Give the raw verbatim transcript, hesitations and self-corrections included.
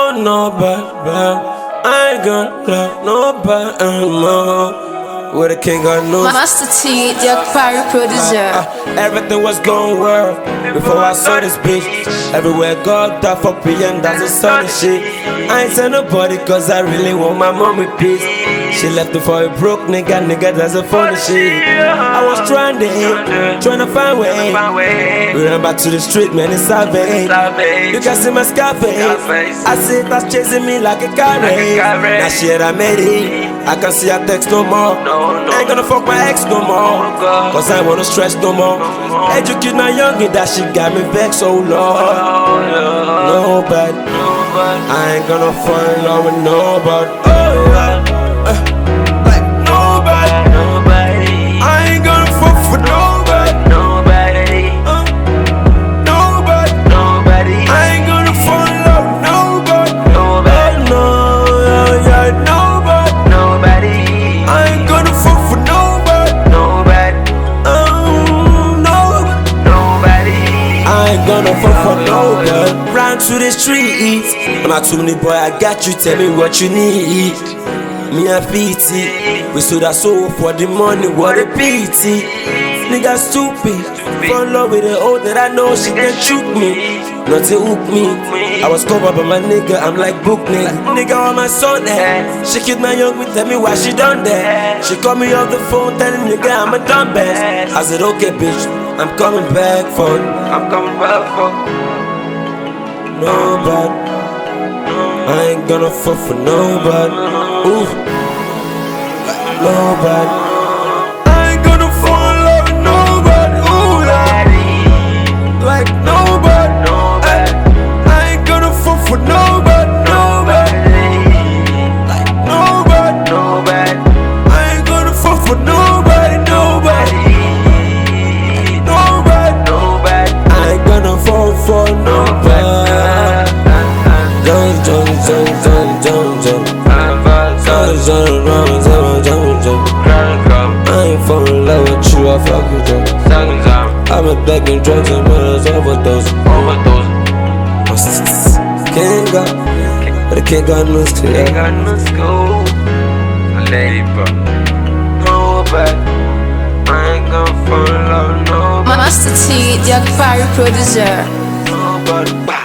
Oh no, but, but I ain't gonna love nobody anymore. With a king of news. Master T, Jack Parry producer. Uh, uh, everything was going well before I saw this bitch. Everywhere God died for P M, that's the sun and shit. I ain't tell nobody cause I really want my mommy peace. She left me for a broke nigga, nigga, that's a funny shit. I was trying to hit, trying to find way. We ran back to the street, man, it's savage. You can see my Scarface. I see it, that's chasing me like a car race. Now shit, I made it. I can see her text no more. I ain't gonna fuck my ex no more, cause I wanna stress no more. Educate my youngin', that shit got me vexed, oh Lord. Nobody, I ain't gonna fall in love with nobody. Oh yeah. Gonna fuck for nobody. Round to the streets, I'm not too many boy, I got you, tell me what you need. Me and P T, we sold our soul for the money, what a pity. Nigga stupid, fall in love with the old that I know she can shoot me. Not to hook me, I was covered by my nigga, I'm like book nigga. Nigga on my son there, she killed my young me, tell me why she done that. She called me off the phone, telling nigga I'm a dumbass. I said okay bitch, I'm coming back for you. I'm coming back for nobody. I ain't gonna fuck for nobody. Ooh, nobody. I ain't gonna fall in love with nobody. Ooh, like, like nobody. I, I ain't gonna fuck for nobody. Nobody. Like nobody. Nobody. I ain't gonna fuck for nobody. Nobody. For nobody. Jump, jump, jump, jump, jump, jump. I ain't fall in love with you, I fuck with you. I've been begging drugs and murders, overdose. Can't go, but I can't go no school. Can't go no school. Lady, bro. Nobody. I ain't gonna fall in love with nobody. Master T, Jack Parry producer. Nobody.